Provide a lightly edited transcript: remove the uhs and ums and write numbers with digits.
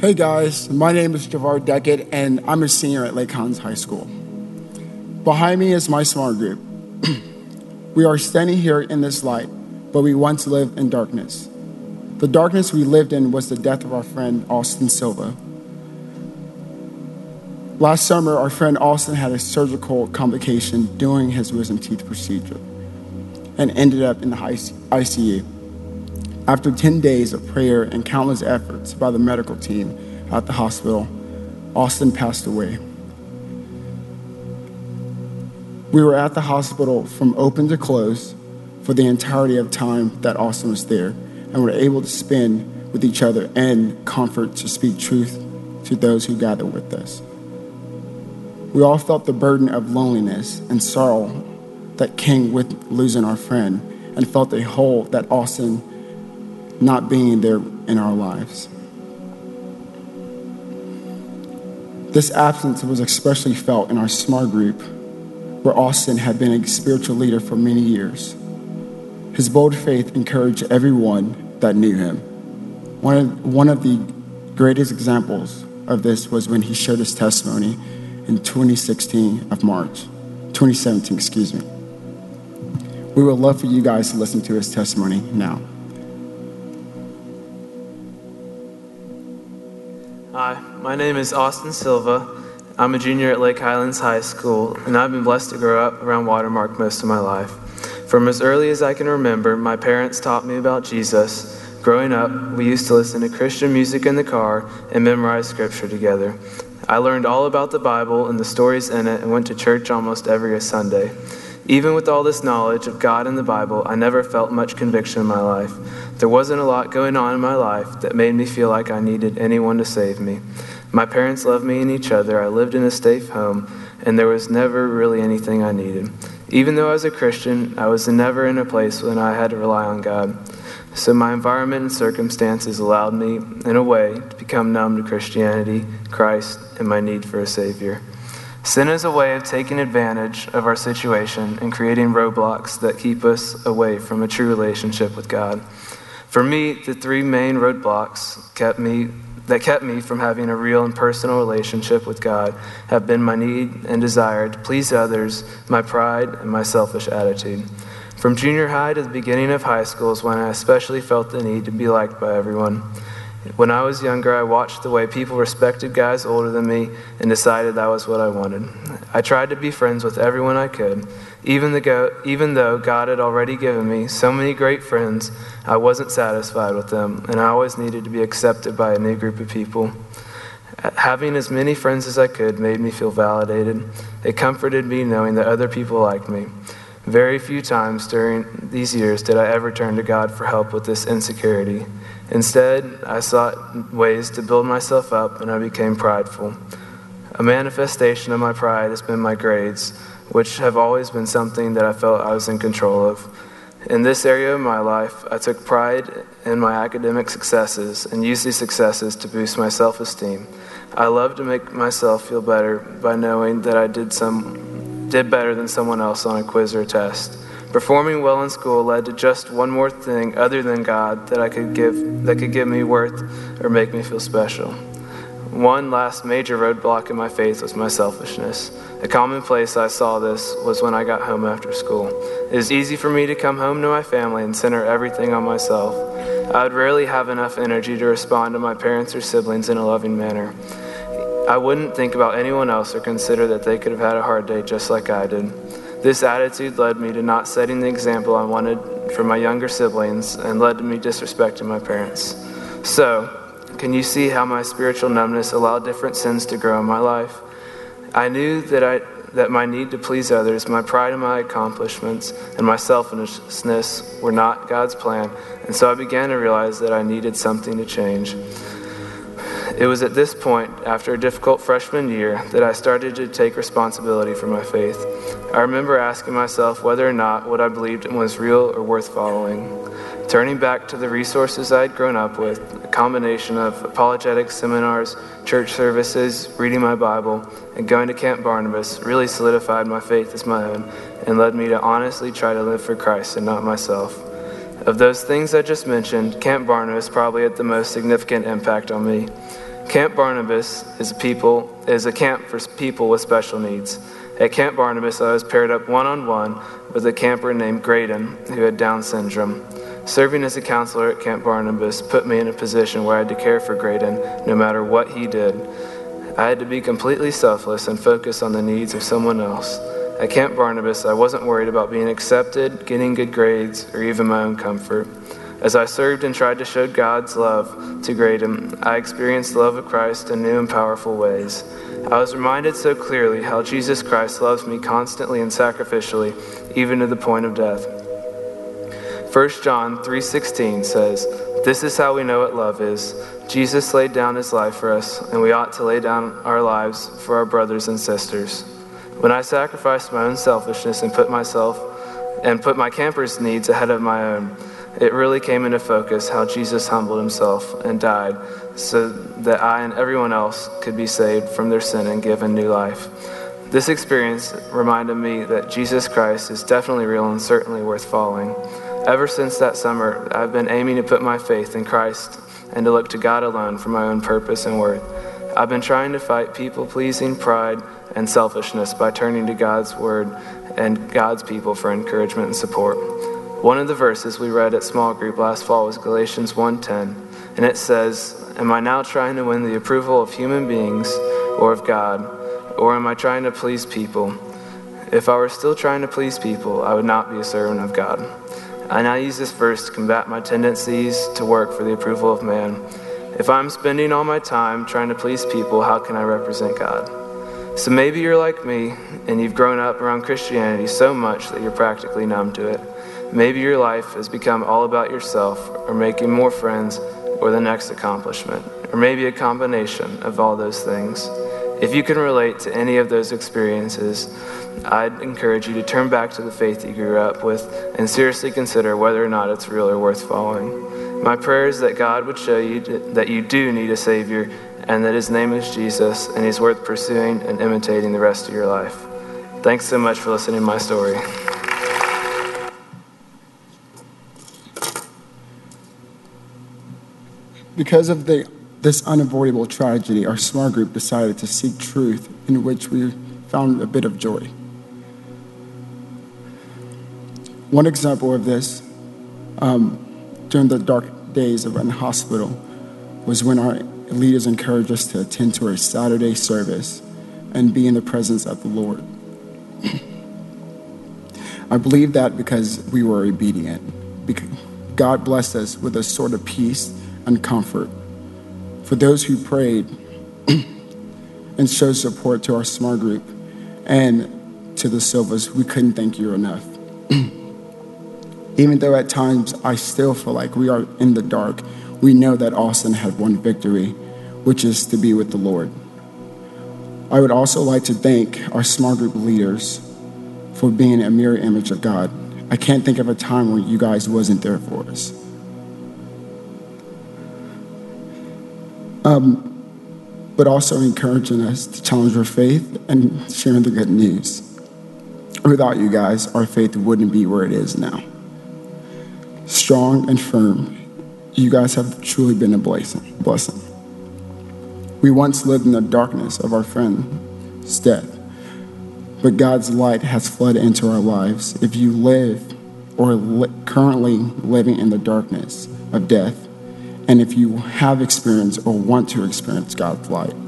Hey guys, my name is Javar Deckett, and I'm a senior at Lake Collins High School. Behind me is my small group. We are standing here in this light, but we once lived in darkness. The darkness we lived in was the death of our friend Austin Silva. Last summer, our friend Austin had a surgical complication during his wisdom teeth procedure and ended up in the ICU. After 10 days of prayer and countless efforts by the medical team at the hospital, Austin passed away. We were at the hospital from open to close for the entirety of time that Austin was there, and were able to spend with each other and comfort to speak truth to those who gathered with us. We all felt the burden of loneliness and sorrow that came with losing our friend, and felt a hole that Austin not being there in our lives. This absence was especially felt in our small group, where Austin had been a spiritual leader for many years. His bold faith encouraged everyone that knew him. One of the greatest examples of this was when he shared his testimony in 2017. We would love for you guys to listen to his testimony now. Hi, my name is Austin Silva. I'm a junior at Lake Highlands High School, and I've been blessed to grow up around Watermark most of my life. From as early as I can remember, my parents taught me about Jesus. Growing up, we used to listen to Christian music in the car and memorize scripture together. I learned all about the Bible and the stories in it and went to church almost every Sunday. Even with all this knowledge of God and the Bible, I never felt much conviction in my life. There wasn't a lot going on in my life that made me feel like I needed anyone to save me. My parents loved me and each other. I lived in a safe home, and there was never really anything I needed. Even though I was a Christian, I was never in a place when I had to rely on God. So my environment and circumstances allowed me, in a way, to become numb to Christianity, Christ, and my need for a Savior. Sin is a way of taking advantage of our situation and creating roadblocks that keep us away from a true relationship with God. For me, the three main roadblocks that kept me from having a real and personal relationship with God have been my need and desire to please others, my pride, and my selfish attitude. From junior high to the beginning of high school is when I especially felt the need to be liked by everyone. When I was younger, I watched the way people respected guys older than me and decided that was what I wanted. I tried to be friends with everyone I could. Even though God had already given me so many great friends, I wasn't satisfied with them, and I always needed to be accepted by a new group of people. Having as many friends as I could made me feel validated. It comforted me knowing that other people liked me. Very few times during these years did I ever turn to God for help with this insecurity. Instead, I sought ways to build myself up, and I became prideful. A manifestation of my pride has been my grades, which have always been something that I felt I was in control of. In this area of my life, I took pride in my academic successes and used these successes to boost my self-esteem. I love to make myself feel better by knowing that I did better than someone else on a quiz or test. Performing well in school led to just one more thing other than God that could give me worth or make me feel special. One last major roadblock in my faith was my selfishness. A common place I saw this was when I got home after school. It was easy for me to come home to my family and center everything on myself. I would rarely have enough energy to respond to my parents or siblings in a loving manner. I wouldn't think about anyone else or consider that they could have had a hard day just like I did. This attitude led me to not setting the example I wanted for my younger siblings and led to me disrespecting my parents. So, can you see how my spiritual numbness allowed different sins to grow in my life? I knew that my need to please others, my pride in my accomplishments, and my selfishness were not God's plan, and so I began to realize that I needed something to change. It was at this point, after a difficult freshman year, that I started to take responsibility for my faith. I remember asking myself whether or not what I believed in was real or worth following. Turning back to the resources I had grown up with, a combination of apologetic seminars, church services, reading my Bible, and going to Camp Barnabas really solidified my faith as my own and led me to honestly try to live for Christ and not myself. Of those things I just mentioned, Camp Barnabas probably had the most significant impact on me. Camp Barnabas is a camp for people with special needs. At Camp Barnabas, I was paired up one-on-one with a camper named Graydon who had Down syndrome. Serving as a counselor at Camp Barnabas put me in a position where I had to care for Graydon no matter what he did. I had to be completely selfless and focus on the needs of someone else. At Camp Barnabas, I wasn't worried about being accepted, getting good grades, or even my own comfort. As I served and tried to show God's love to Graydon, I experienced the love of Christ in new and powerful ways. I was reminded so clearly how Jesus Christ loves me constantly and sacrificially, even to the point of death. 1 John 3:16 says, "This is how we know what love is. Jesus laid down his life for us, and we ought to lay down our lives for our brothers and sisters." When I sacrificed my own selfishness and put my camper's needs ahead of my own, it really came into focus how Jesus humbled himself and died so that I and everyone else could be saved from their sin and given new life. This experience reminded me that Jesus Christ is definitely real and certainly worth following. Ever since that summer, I've been aiming to put my faith in Christ and to look to God alone for my own purpose and worth. I've been trying to fight people-pleasing, pride, and selfishness by turning to God's Word and God's people for encouragement and support. One of the verses we read at small group last fall was Galatians 1:10, and it says, "Am I now trying to win the approval of human beings or of God, or am I trying to please people? If I were still trying to please people, I would not be a servant of God." I now use this verse to combat my tendencies to work for the approval of man. If I'm spending all my time trying to please people, how can I represent God? So maybe you're like me, and you've grown up around Christianity so much that you're practically numb to it. Maybe your life has become all about yourself, or making more friends, or the next accomplishment, or maybe a combination of all those things. If you can relate to any of those experiences, I'd encourage you to turn back to the faith you grew up with and seriously consider whether or not it's real or worth following. My prayer is that God would show you that you do need a Savior and that his name is Jesus and he's worth pursuing and imitating the rest of your life. Thanks so much for listening to my story. Because of this unavoidable tragedy, our small group decided to seek truth, in which we found a bit of joy. One example of this, during the dark days of in hospital, was when our leaders encouraged us to attend to our Saturday service and be in the presence of the Lord. I believe that because we were obedient, because God blessed us with a sort of peace and comfort. For those who prayed and showed support to our small group and to the Silvas, we couldn't thank you enough. Even though at times I still feel like we are in the dark, we know that Austin had one victory, which is to be with the Lord. I would also like to thank our small group leaders for being a mirror image of God. I can't think of a time when you guys wasn't there for us. But also encouraging us to challenge our faith and sharing the good news. Without you guys, our faith wouldn't be where it is now. Strong and firm, you guys have truly been a blessing. We once lived in the darkness of our friend's death, but God's light has flooded into our lives. If you live or currently living in the darkness of death, and if you have experienced or want to experience God's light,